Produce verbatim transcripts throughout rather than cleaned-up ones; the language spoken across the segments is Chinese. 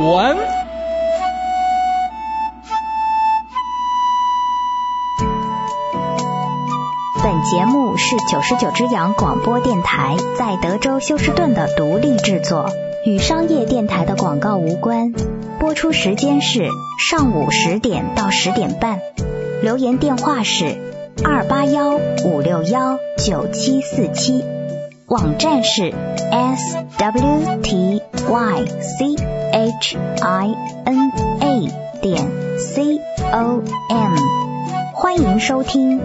文。 本节目是九十九只羊广播电台在德州休斯顿的独立制作，与商业电台的广告无关。播出时间是上午十点到十点半。留言电话是二八幺五六幺九七四七，网站是 s w t y c h i n a 点 c o m， 欢迎收听。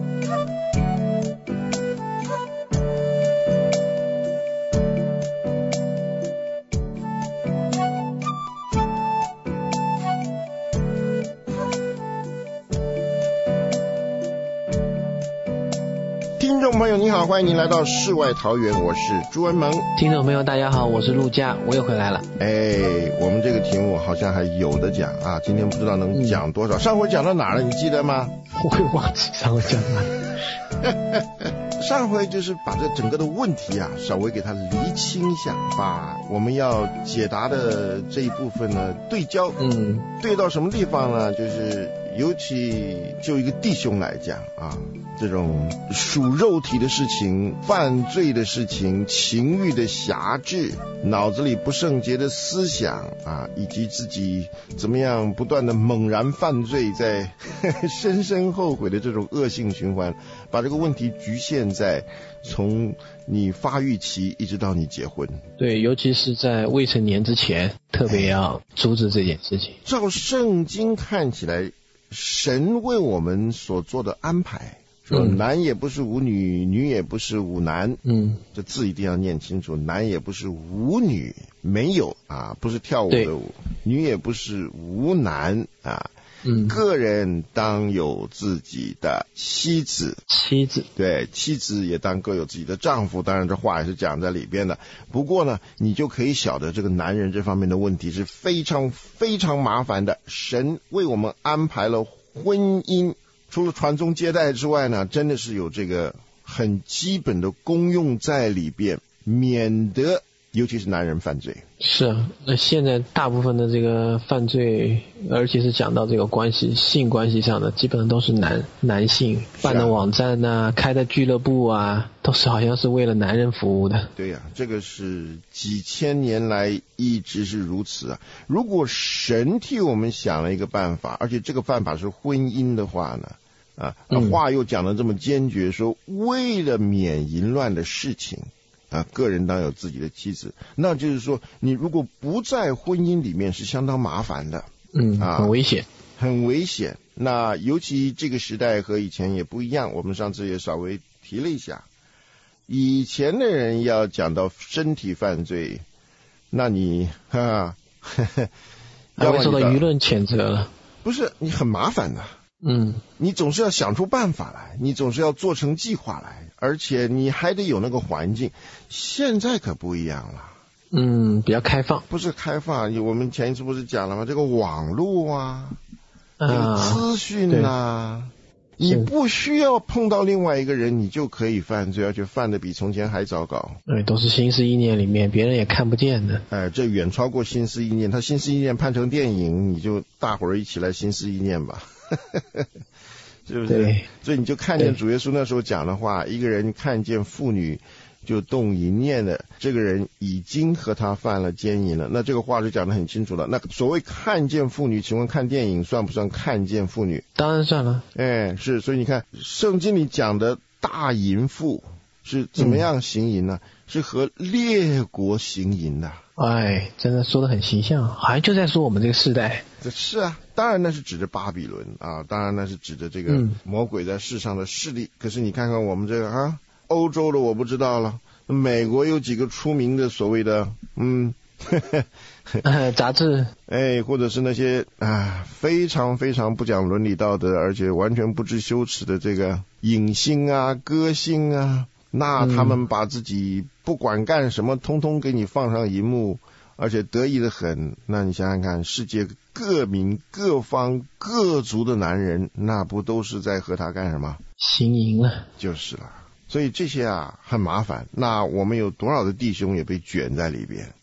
听众朋友你好，欢迎您来到世外桃源，我是朱文萌。 听众朋友大家好，我是陆佳，我又回来了。 哎，我们这个题目好像还有的讲啊，今天不知道能讲多少、嗯、上回讲到哪儿了，你记得吗？ 我会忘记上回讲到哪儿。 上回就是把这整个的问题啊稍微给它厘清一下，把我们要解答的这一部分呢对焦，嗯，对到什么地方呢？就是尤其就一个弟兄来讲啊，这种属肉体的事情、犯罪的事情、情欲的辖制、脑子里不圣洁的思想啊，以及自己怎么样不断的猛然犯罪，在深深后悔的这种恶性循环，把这个问题局限在从你发育期一直到你结婚。 对，尤其是在未成年之前，特别要阻止这件事情。 照圣经看起来，神为我们所做的安排，说男也不是无女、嗯、女也不是无男，嗯，这字一定要念清楚，男也不是无女，没有啊，不是跳舞的舞，女也不是无男啊。嗯，个人当有自己的妻子， 妻子对，妻子也当各有自己的丈夫，当然这话也是讲在里边的。不过呢，你就可以晓得这个男人这方面的问题是非常非常麻烦的。神为我们安排了婚姻，除了传宗接代之外呢，真的是有这个很基本的功用在里边，免得尤其是男人犯罪。 是啊，那现在大部分的这个犯罪，而且是讲到这个关系性关系上的，基本上都是男男性办的网站啊，开的俱乐部啊，都是好像是为了男人服务的。 对呀、啊，这个是几千年来一直是如此啊。如果神替我们想了一个办法，而且这个办法是婚姻的话呢，啊，那话又讲得这么坚决，说为了免淫乱的事情啊，个人当有自己的妻子，那就是说，你如果不在婚姻里面是相当麻烦的， 嗯，啊，很危险， 很危险。那尤其这个时代和以前也不一样，我们上次也稍微提了一下，以前的人要讲到身体犯罪，那你哈，呵呵要会受到舆论谴责了， 不是你很麻烦的。嗯，你总是要想出办法来，你总是要做成计划来，而且你还得有那个环境。现在可不一样了， 嗯，比较开放， 不是开放，我们前一次不是讲了吗？这个网络啊，这个资讯啊，你不需要碰到另外一个人，你就可以犯罪，而且犯的比从前还糟糕。 对，都是心思意念里面，别人也看不见的。 哎，这远超过心思意念。他心思意念判成电影，你就大伙儿一起来心思意念吧。是不是？所以你就看见主耶稣那时候讲的话，一个人看见妇女就动淫念的，这个人已经和他犯了奸淫了。那这个话就讲得很清楚了。那所谓看见妇女，请问看电影算不算看见妇女？ 当然算了。 哎，是，所以你看圣经里讲的大淫妇是怎么样行淫呢？嗯、是和列国行淫的。 哎，真的说得很形象，好像就在说我们这个世代。 是啊，当然那是指着巴比伦啊，当然那是指着这个魔鬼在世上的势力。嗯、可是你看看我们这个啊，欧洲的我不知道了，美国有几个出名的所谓的嗯， 呃，杂志， 哎，或者是那些啊非常非常不讲伦理道德，而且完全不知羞耻的这个影星啊、歌星啊。那他们把自己不管干什么通通给你放上荧幕，而且得意的很。那你想想看，世界各民各方各族的男人，那不都是在和他干什么？ 行淫了。 就是了。所以这些啊很麻烦。那我们有多少的弟兄也被卷在里边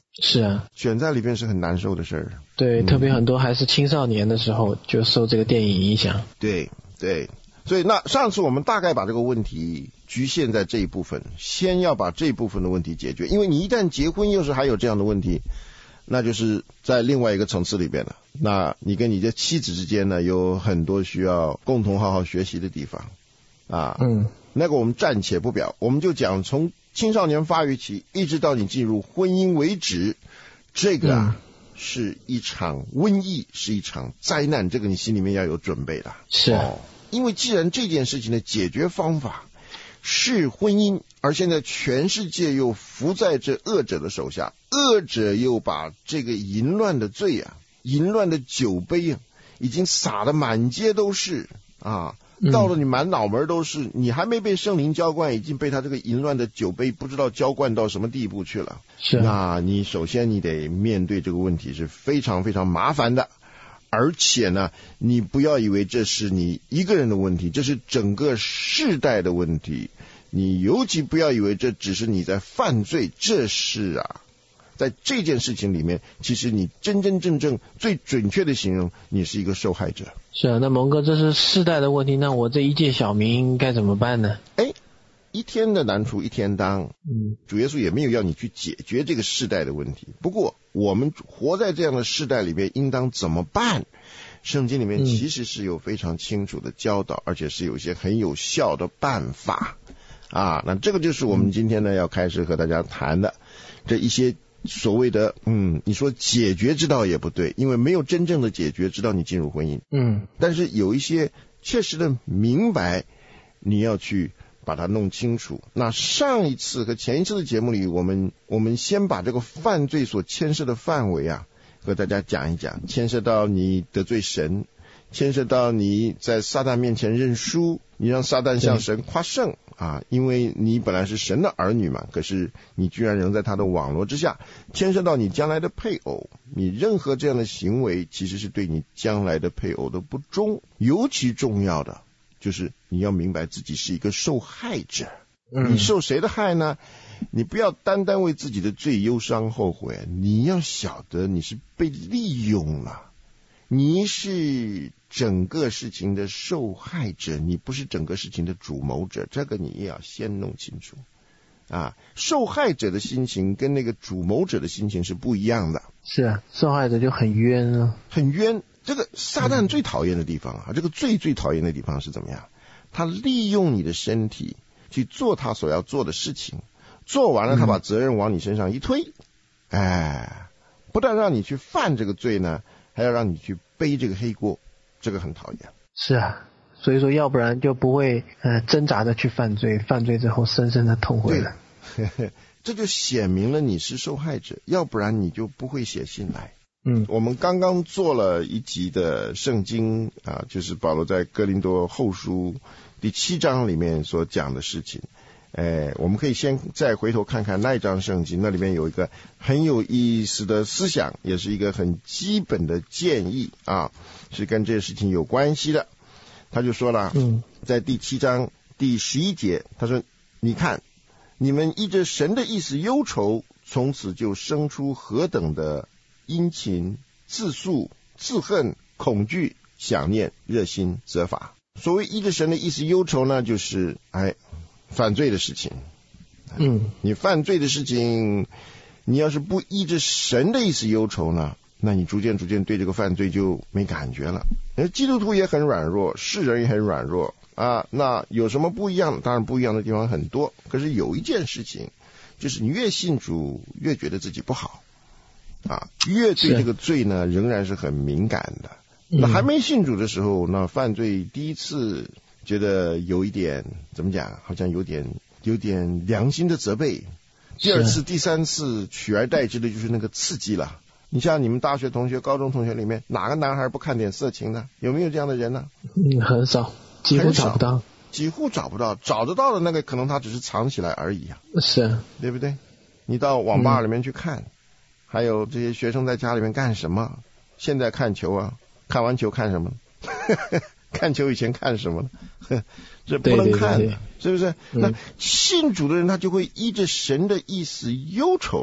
是啊， 卷在里面是很难受的事儿。 对、 嗯， 特别很多还是青少年的时候就受这个电影影响。 对对，所以那上次我们大概把这个问题局限在这一部分，先要把这一部分的问题解决，因为你一旦结婚又是还有这样的问题，那就是在另外一个层次里边了。那你跟你的妻子之间呢，有很多需要共同好好学习的地方啊。 嗯， 那个我们暂且不表，我们就讲从青少年发育期一直到你进入婚姻为止，这个啊、嗯、是一场瘟疫，是一场灾难，这个你心里面要有准备的。 是、 哦，因为既然这件事情的解决方法是婚姻，而现在全世界又伏在这恶者的手下，恶者又把这个淫乱的罪啊，淫乱的酒杯啊，已经洒得满街都是啊。到了你满脑门都是，你还没被圣灵浇灌，已经被他这个淫乱的酒杯不知道浇灌到什么地步去了。 是， 那你首先你得面对这个问题是非常非常麻烦的，而且呢，你不要以为这是你一个人的问题，这是整个世代的问题。你尤其不要以为这只是你在犯罪，这是啊，在这件事情里面，其实你真真正正最准确的形容，你是一个受害者。 是啊，那蒙哥，这是世代的问题，那我这一介小民该怎么办呢？ 哎，一天的难处一天当， 嗯， 主耶稣也没有要你去解决这个世代的问题。不过我们活在这样的世代里面，应当怎么办？圣经里面其实是有非常清楚的教导，嗯、而且是有一些很有效的办法啊。那这个就是我们今天呢要开始和大家谈的这一些。所谓的嗯，你说解决之道也不对，因为没有真正的解决之道，你进入婚姻。 嗯， 但是有一些切实的明白，你要去把它弄清楚。那上一次和前一次的节目里，我们我们先把这个犯罪所牵涉的范围啊，和大家讲一讲，牵涉到你得罪神，牵涉到你在撒旦面前认输，你让撒旦向神夸胜啊，因为你本来是神的儿女嘛，可是你居然仍在他的网络之下，牵涉到你将来的配偶，你任何这样的行为其实是对你将来的配偶的不忠。尤其重要的就是你要明白自己是一个受害者。嗯、你受谁的害呢？你不要单单为自己的罪忧伤后悔，你要晓得你是被利用了，你是整个事情的受害者，你不是整个事情的主谋者，这个你也要先弄清楚啊。受害者的心情跟那个主谋者的心情是不一样的。 是啊，受害者就很冤啊， 很冤。这个撒旦最讨厌的地方啊，嗯、这个最最讨厌的地方是怎么样？他利用你的身体去做他所要做的事情，做完了他把责任往你身上一推，嗯、哎，不但让你去犯这个罪呢，还要让你去背这个黑锅，这个很讨厌。 是啊，所以说要不然就不会呃挣扎着去犯罪，犯罪之后深深的痛悔了。 对，这就显明了你是受害者，要不然你就不会写信来。 嗯， 我们刚刚做了一集的圣经啊，就是保罗在哥林多后书第七章里面所讲的事情。哎，我们可以先再回头看看那一章圣经，那里面有一个很有意思的思想，也是一个很基本的建议啊，是跟这个事情有关系的。他就说了，嗯，在第七章第十一节，他说：“你看，你们依着神的意思忧愁，从此就生出何等的殷勤、自诉、自恨、恐惧、想念、热心、责罚。”所谓依着神的意思忧愁呢，就是哎。犯罪的事情， 嗯， 你犯罪的事情，你要是不依着神的意思忧愁呢，那你逐渐逐渐对这个犯罪就没感觉了。基督徒也很软弱，世人也很软弱啊。那有什么不一样？当然不一样的地方很多，可是有一件事情，就是你越信主，越觉得自己不好啊，越对这个罪呢仍然是很敏感的。那还没信主的时候，那犯罪第一次觉得有一点怎么讲，好像有点有点良心的责备，第二次第三次取而代之的就是那个刺激了。你像你们大学同学高中同学里面，哪个男孩不看点色情呢？有没有这样的人呢？ 嗯，很少，几乎找不到， 几乎找不到，找得到的那个可能他只是藏起来而已啊。 是， 对不对？你到网吧里面去看，嗯、还有这些学生在家里面干什么？现在看球啊，看完球看什么？看球以前看什么呢？这不能看的，对对对对，是不是？嗯、那信主的人他就会依着神的意思忧愁，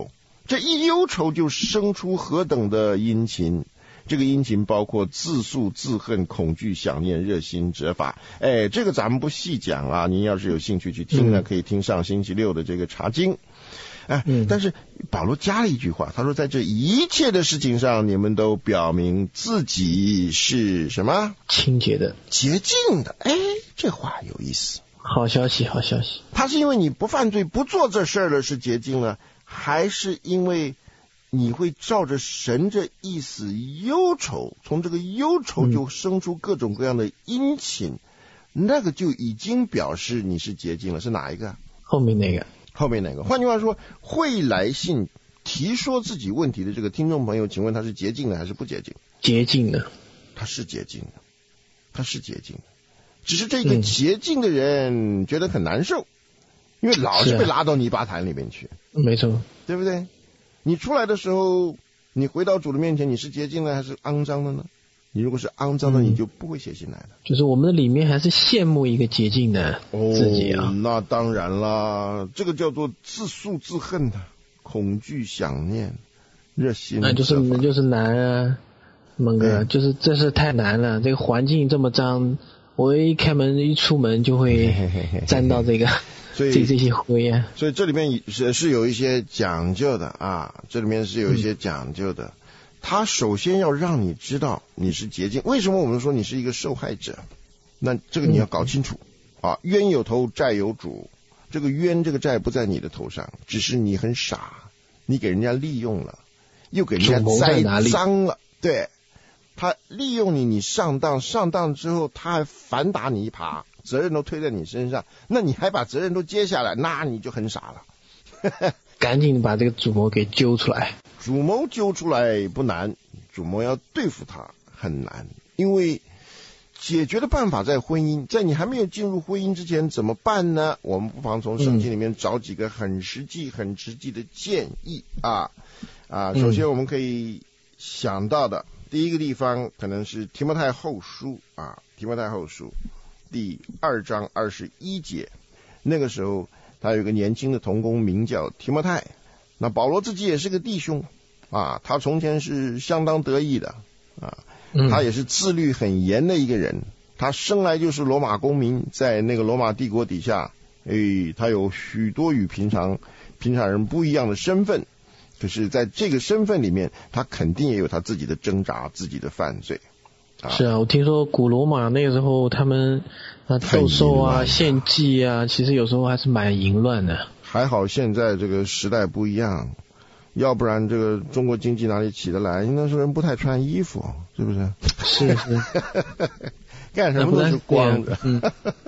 这一忧愁就生出何等的殷勤，这个殷勤包括自诉、自恨、恐惧、想念、热心、折法。哎，这个咱们不细讲啊，您要是有兴趣去听呢，可以听上星期六的这个查经。哎，但是保罗加了一句话，他说在这一切的事情上，你们都表明自己是什么？ 清洁的、 洁净的。哎，这话有意思。 好消息，好消息。 他是因为你不犯罪、不做这事儿了是洁净了，还是因为你会照着神这意思忧愁，从这个忧愁就生出各种各样的殷勤，嗯、那个就已经表示你是洁净了。是哪一个？ 后面那个。 后面那个。换句话说，会来信提说自己问题的这个听众朋友，请问他是洁净的还是不洁净？ 洁净的。 他是洁净的，他是洁净的。只是这个洁净的人觉得很难受，因为老是被拉到泥巴潭里面去。 没错， 对不对？你出来的时候，你回到主的面前，你是洁净的还是肮脏的呢？你如果是肮脏的，你就不会写信来的。 就是我们的里面还是羡慕一个洁净的自己啊。 哦，那当然啦，这个叫做自诉自恨的，恐惧、想念、热心。 那就是就是难啊，孟哥，嗯、就是这是太难了。这个环境这么脏，我一开门一出门就会沾到这个。所以这些灰啊， 所以这里面是是有一些讲究的啊，这里面是有一些讲究的。嗯、他首先要让你知道你是洁净。为什么我们说你是一个受害者？那这个你要搞清楚、嗯、啊，冤有头债有主，这个冤这个债不在你的头上，只是你很傻，你给人家利用了，又给人家栽赃了，对，他利用你，你上当，上当之后他还反打你一耙。责任都推在你身上，那你还把责任都接下来，那你就很傻了。 赶紧把这个主谋给揪出来。 主谋揪出来不难，主谋要对付他很难，因为解决的办法在婚姻，在你还没有进入婚姻之前怎么办呢？我们不妨从圣经里面找几个很实际、很实际的建议啊啊！首先我们可以想到的、嗯、第一个地方可能是提摩太后书啊，提摩太后书。第二章二十一节，那个时候他有个年轻的同工名叫提摩太，那保罗自己也是个弟兄啊，他从前是相当得意的啊，他也是自律很严的一个人，他生来就是罗马公民，在那个罗马帝国底下，诶，他有许多与平常平常人不一样的身份，可是在这个身份里面，他肯定也有他自己的挣扎，自己的犯罪。 啊是啊，我听说古罗马那个时候他们啊斗兽啊、献祭啊，其实有时候还是蛮淫乱的。 还好现在这个时代不一样，要不然这个中国经济哪里起得来？那时候人不太穿衣服，是不是？ 是是， 干什么都是光的。 嗯。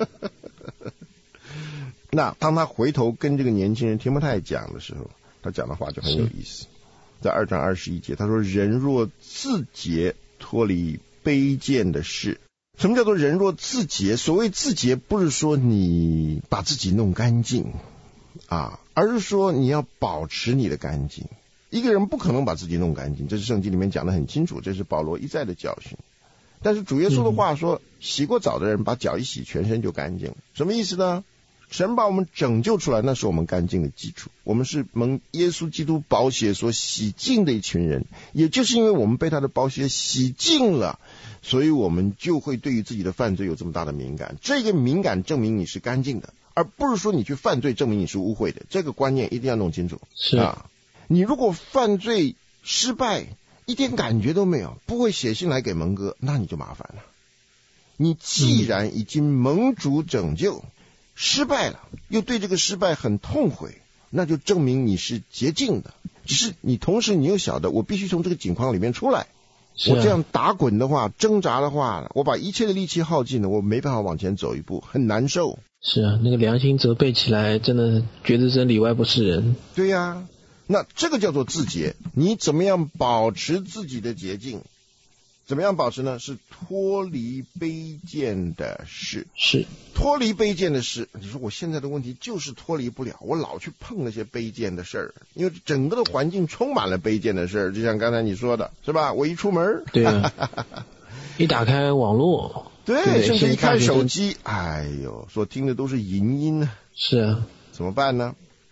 那当他回头跟这个年轻人提摩太讲的时候，他讲的话就很有意思。在二章二十一节，他说：“人若自洁，脱离卑贱的事。”什么叫做人若自洁？所谓自洁，不是说你把自己弄干净啊，而是说你要保持你的干净。一个人不可能把自己弄干净，这是圣经里面讲得很清楚，这是保罗一再的教训。但是主耶稣的话说，洗过澡的人把脚一洗，全身就干净了。什么意思呢？神把我们拯救出来，那是我们干净的基础。我们是蒙耶稣基督宝血所洗净的一群人，也就是因为我们被他的宝血洗净了，所以我们就会对于自己的犯罪有这么大的敏感。这个敏感证明你是干净的，而不是说你去犯罪证明你是污秽的。这个观念一定要弄清楚。 是啊，你如果犯罪失败，一点感觉都没有，不会写信来给蒙哥，那你就麻烦了。你既然已经蒙主拯救，嗯失败了，又对这个失败很痛悔，那就证明你是洁净的。只是你同时你又晓得，我必须从这个境况里面出来。 是啊、 我这样打滚的话，挣扎的话，我把一切的力气耗尽了，我没办法往前走一步，很难受。 是啊，那个良心责备起来，真的觉得真里外不是人。 对呀、啊，那这个叫做自洁。你怎么样保持自己的洁净？怎么样保持呢？是脱离卑贱的事。 是脱离卑贱的事。你说我现在的问题就是脱离不了，我老去碰那些卑贱的事儿，因为整个的环境充满了卑贱的事儿。就像刚才你说的，是吧？我一出门， 对啊，一打开网络， 对， 对甚至一开手机，哎呦，所听的都是淫音啊。 是啊， 怎么办呢？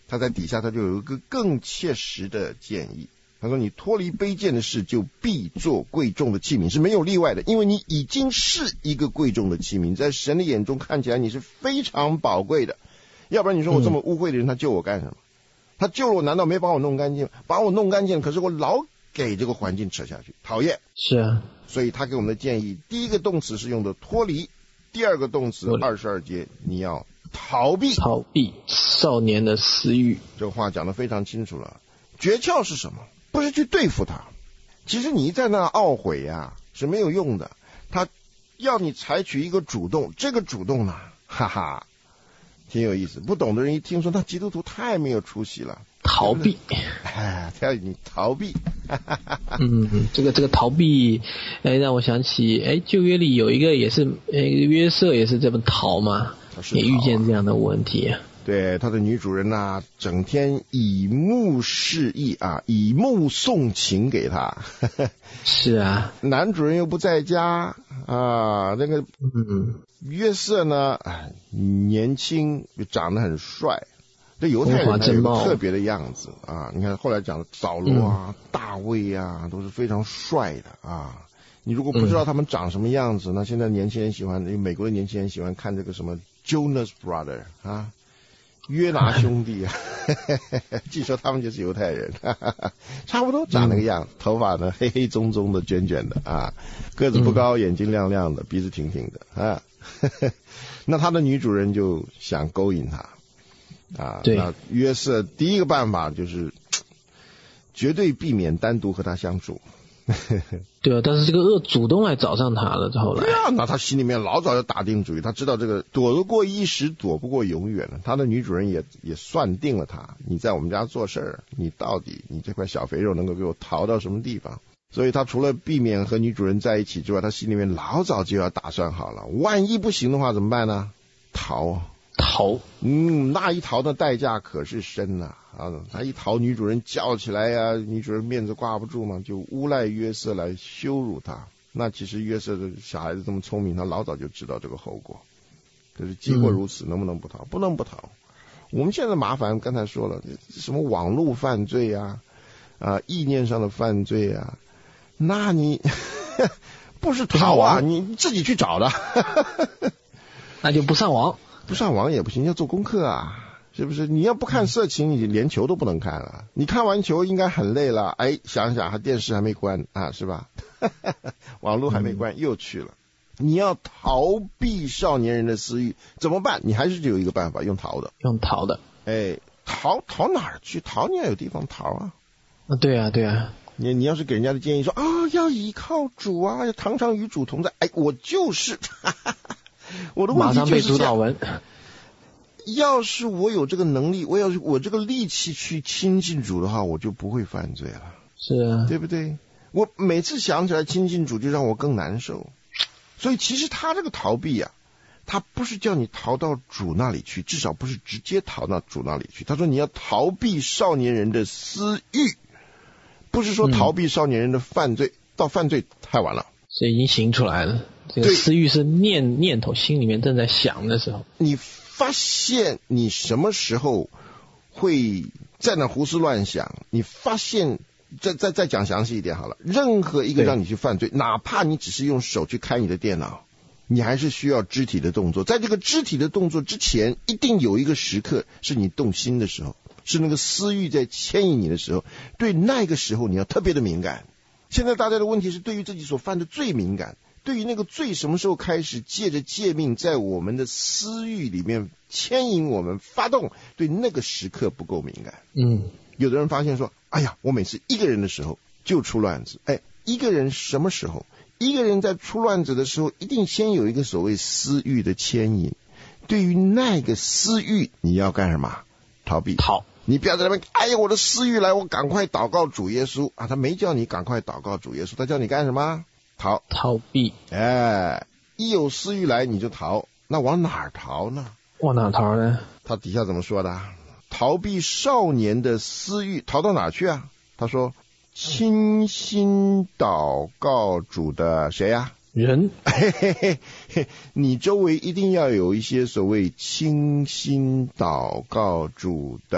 他在底下他就有一个更切实的建议。他说你脱离卑贱的事，就必做贵重的器皿，是没有例外的，因为你已经是一个贵重的器皿，在神的眼中看起来你是非常宝贵的。要不然你说我这么污秽的人，他救我干什么？他救了我，难道没把我弄干净？把我弄干净，可是我老给这个环境扯下去，讨厌。 是啊， 所以他给我们的建议，第一个动词是用的脱离，第二个动词二十二节你要逃避， 逃避少年的私欲。 这话讲得非常清楚了。诀窍是什么？不是去对付他，其实你在那懊悔呀、啊、是没有用的。他要你采取一个主动，这个主动呢，哈哈，挺有意思。不懂的人一听说，那基督徒太没有出息了。 逃避， 哎，他要你逃避。 嗯，这个这个逃避，哎，让我想起，哎，旧约里有一个也是，哎，约瑟也是这么逃嘛，也遇见这样的问题。 对，他的女主人呐、啊，整天以目示意啊，以目送情给他。 是啊， 男主人又不在家啊，那个嗯，约瑟呢，哎，年轻又长得很帅。这犹太人他有个特别的样子啊！你看后来讲的扫罗啊、嗯、大卫啊，都是非常帅的啊。你如果不知道他们长什么样子，嗯、那现在年轻人喜欢，因为美国的年轻人喜欢看这个什么 Jonas Brother 啊，约拿兄弟啊，据说他们就是犹太人，哈哈哈，差不多长那个样子，嗯、头发呢黑黑棕棕的、卷卷的啊，个子不高，嗯、眼睛亮亮的，鼻子挺挺的啊。那他的女主人就想勾引他。啊，那约瑟第一个办法就是绝对避免单独和他相处。 对啊，但是这个恶主动来找上他了，后来。 对啊，那他心里面老早就打定主意，他知道这个躲得过一时，躲不过永远了。他的女主人也也算定了他，你在我们家做事儿，你到底你这块小肥肉能够给我逃到什么地方？所以他除了避免和女主人在一起之外，他心里面老早就要打算好了，万一不行的话怎么办呢？逃啊！ 逃， 嗯，那一逃的代价可是深呐 啊, 啊！他一逃，女主人叫起来呀、啊，女主人面子挂不住嘛，就诬赖约瑟来羞辱他。那其实约瑟的小孩子这么聪明，他老早就知道这个后果。可是即或如此，嗯、能不能不逃？不能不逃。我们现在麻烦，刚才说了，什么网络犯罪啊，啊，意念上的犯罪啊，那你不是逃啊，你自己去找的。 那就不上网。 不上网也不行，要做功课啊，是不是？你要不看色情，你连球都不能看了。你看完球应该很累了，哎，想想还电视还没关啊，是吧？网络还没关，又去了。你要逃避少年人的私欲，怎么办？你还是只有一个办法，用逃的。 用逃的。 哎，逃逃哪儿去？逃你要有地方逃啊。 啊，对啊，对啊。 你你要是给人家的建议说啊、哦，要依靠主啊，要常常与主同在，哎，我就是。我的问题就是马上被主导文。要是我有这个能力，我要是我这个力气去亲近主的话，我就不会犯罪了。 是啊， 对不对？我每次想起来亲近主，就让我更难受。所以其实他这个逃避啊，他不是叫你逃到主那里去，至少不是直接逃到主那里去。他说你要逃避少年人的私欲，不是说逃避少年人的犯罪，嗯、到犯罪太晚了。 这已经行出来了。这个私欲是念念头，心里面正在想的时候， 你发现你什么时候会在那胡思乱想？你发现，再再再讲详细一点好了。任何一个让你去犯罪，哪怕你只是用手去开你的电脑，你还是需要肢体的动作。在这个肢体的动作之前，一定有一个时刻是你动心的时候，是那个私欲在牵引你的时候。对那个时候你要特别的敏感。现在大家的问题是对于自己所犯的罪敏感。对于那个罪什么时候开始借着诫命在我们的私欲里面牵引我们发动，对那个时刻不够敏感。 嗯， 有的人发现说，哎呀，我每次一个人的时候就出乱子。哎，一个人什么时候？一个人在出乱子的时候，一定先有一个所谓私欲的牵引。对于那个私欲，你要干什么？逃避。 逃。 你不要在那边，哎呀，我的私欲来，我赶快祷告主耶稣啊！他没叫你赶快祷告主耶稣，他叫你干什么？逃。 逃避。 哎，一有私欲来你就逃，那往哪儿逃呢？ 往哪儿逃呢？ 他底下怎么说的？逃避少年的私欲，逃到哪儿去啊？他说，倾心祷告主的谁呀、啊？ 人。 嘿嘿嘿嘿，你周围一定要有一些所谓倾心祷告主的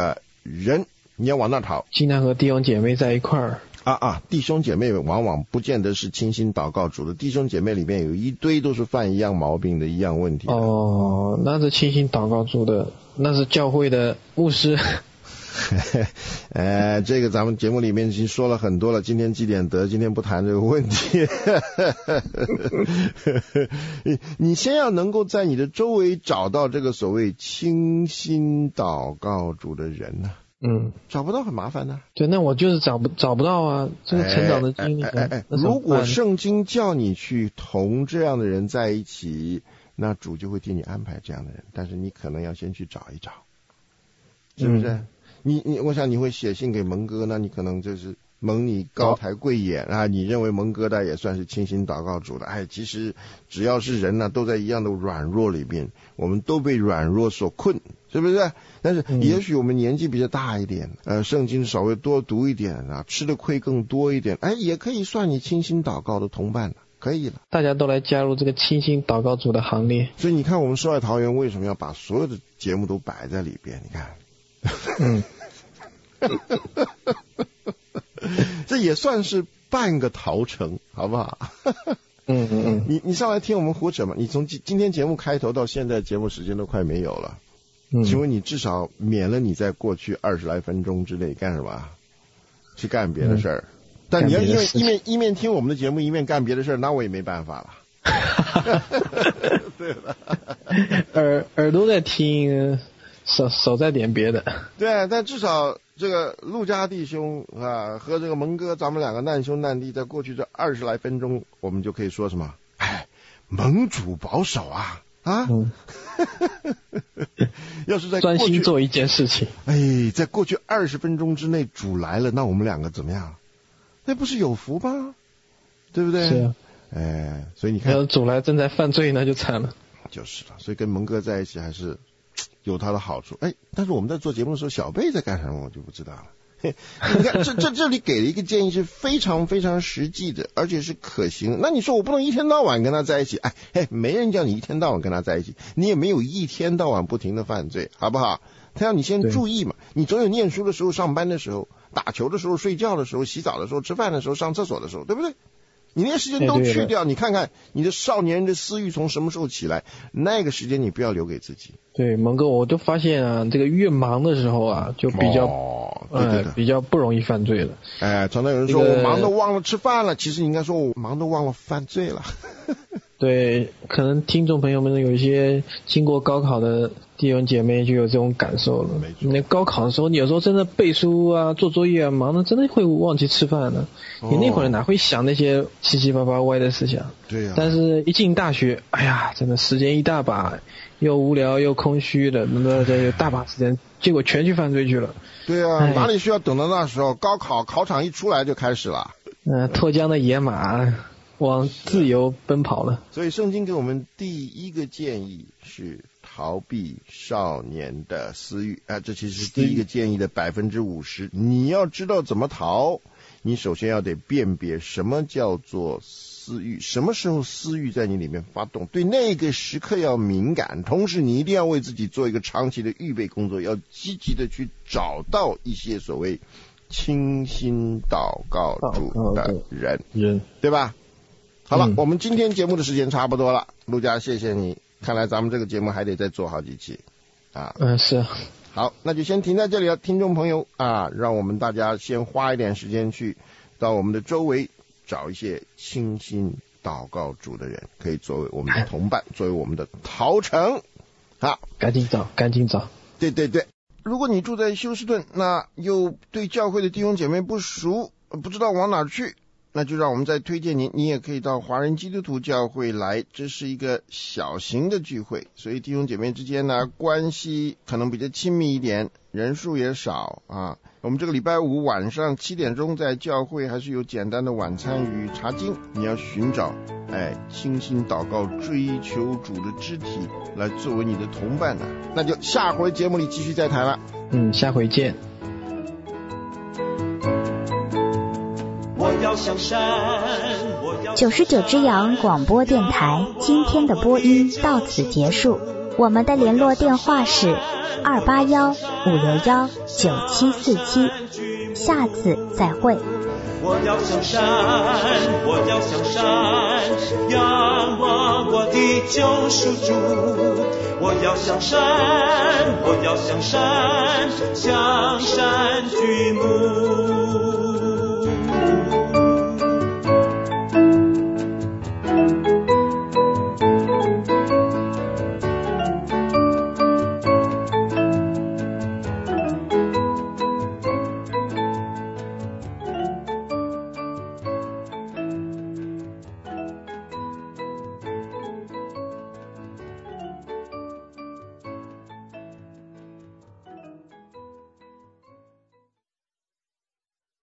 人，你要往那逃， 尽量和弟兄姐妹在一块儿。 啊啊，弟兄姐妹往往不见得是清心祷告主的，弟兄姐妹里面有一堆都是犯一样毛病的一样问题的。 哦，那是清心祷告主的，那是教会的牧师。 呃，这个咱们节目里面已经说了很多了，今天几点得，今天不谈这个问题。你先要能够在你的周围找到这个所谓清心祷告主的人呢、啊。 嗯， 找不到很麻烦的、啊。 对，那我就是找不找不到啊，这个成长的经历。哎哎哎， 如果圣经叫你去同这样的人在一起，那主就会替你安排这样的人，但是你可能要先去找一找，是不是？嗯、你你，我想你会写信给蒙哥，那你可能就是蒙你高抬贵眼、哦、啊，你认为蒙哥的也算是清心祷告主的。哎，其实只要是人呢、啊，都在一样的软弱里面，我们都被软弱所困。是不是？但是也许我们年纪比较大一点，嗯、呃，圣经稍微多读一点啊，吃的亏更多一点，哎，也可以算你清心祷告的同伴了，可以了。 大家都来加入这个清心祷告主的行列。 所以你看，我们世外桃源为什么要把所有的节目都摆在里边？你看， 嗯， 这也算是半个陶城，好不好？ 嗯嗯嗯， 你你上来听我们胡扯嘛？你从今今天节目开头到现在，节目时间都快没有了。嗯，请问你至少免了你在过去二十来分钟之内干什么？去干别的事儿、嗯。但你要因为一面一面听我们的节目，一面干别的事儿，那我也没办法了。对了， 耳耳朵在听，手手在点别的。 对，但至少这个陆家弟兄啊和这个蒙哥，咱们两个难兄难弟，在过去这二十来分钟，我们就可以说什么？哎，蒙主保守啊！啊，嗯、要是在专心做一件事情， 哎，在过去二十分钟之内主来了，那我们两个怎么样？那不是有福吗？对不对？ 是啊， 哎，所以你看， 要主来正在犯罪，那就惨了。 就是了，所以跟蒙哥在一起还是有他的好处。哎，但是我们在做节目的时候，小贝在干什么，我就不知道了。你看，这这这里给了一个建议是非常非常实际的，而且是可行。那你说我不能一天到晚跟他在一起？哎哎，没人叫你一天到晚跟他在一起，你也没有一天到晚不停的犯罪，好不好？他要你先注意嘛，你总有念书的时候、上班的时候、打球的时候、睡觉的时候、洗澡的时候、吃饭的时候、上厕所的时候，对不对？你那些时间都去掉，你看看你的少年人的私欲从什么时候起来？那个时间你不要留给自己。 对，蒙哥，我就发现啊，这个越忙的时候啊，就比较， 哦、对对对、 呃，比较不容易犯罪了。 哎，常常有人说、这个、我忙得忘了吃饭了，其实你应该说我忙得忘了犯罪了。 对，可能听众朋友们有一些经过高考的弟兄姐妹就有这种感受了。没错，那高考的时候，你有时候真的背书啊、做作业啊，忙的真的会忘记吃饭了。哦、你那会儿哪会想那些七七八八歪的思想？ 对呀、啊。 但是一进大学，哎呀，真的时间一大把，又无聊又空虚的，那么有大把时间，结果全去犯罪去了。 对啊，哪里需要等到那时候？高考考场一出来就开始了。 嗯、呃，脱缰的野马。往自由奔跑了。 所以圣经给我们第一个建议是逃避少年的私欲啊，这其实是第一个建议的百分之五十。你要知道怎么逃，你首先要得辨别什么叫做私欲，什么时候私欲在你里面发动，对那个时刻要敏感，同时你一定要为自己做一个长期的预备工作，要积极的去找到一些所谓清心祷告主的人， 人对吧？好了、 嗯， 我们今天节目的时间差不多了，陆家谢谢你，看来咱们这个节目还得再做好几期啊。 嗯，是。 好，那就先停在这里了，听众朋友啊，让我们大家先花一点时间去到我们的周围找一些清心祷告主的人，可以作为我们的同伴，作为我们的陶城。好， 赶紧找，赶紧找。 对对对，如果你住在休斯顿，那又对教会的弟兄姐妹不熟，不知道往哪去，那就让我们再推荐您，你也可以到华人基督徒教会来，这是一个小型的聚会，所以弟兄姐妹之间呢关系可能比较亲密一点，人数也少啊。我们这个礼拜五晚上七点钟在教会还是有简单的晚餐与查经，你要寻找哎清心祷告追求主的肢体来作为你的同伴呢、啊，那就下回节目里继续再谈了。 嗯，下回见。 九十九只羊广播电台今天的播音到此结束， 我们的联络电话是二八幺五六幺九七四七，下次再会。 我要向山，我要向山，仰望我的救赎主。我要向山，我要向山，向山举目。